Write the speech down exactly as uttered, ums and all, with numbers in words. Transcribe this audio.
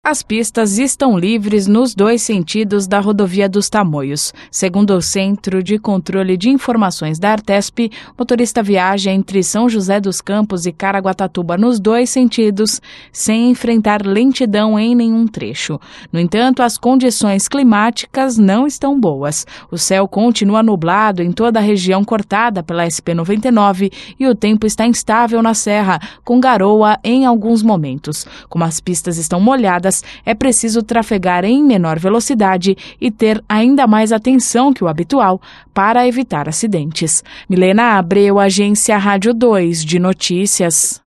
As pistas estão livres nos dois sentidos da rodovia dos Tamoios. Segundo o Centro de Controle de Informações da Artesp, o motorista viaja entre São José dos Campos e Caraguatatuba nos dois sentidos, sem enfrentar lentidão em nenhum trecho. No entanto, as condições climáticas não estão boas. O céu continua nublado em toda a região cortada pela S P noventa e nove e o tempo está instável na serra, com garoa em alguns momentos. Como as pistas estão molhadas, é preciso trafegar em menor velocidade e ter ainda mais atenção que o habitual para evitar acidentes. Milena Abreu, Agência Rádio dois de Notícias.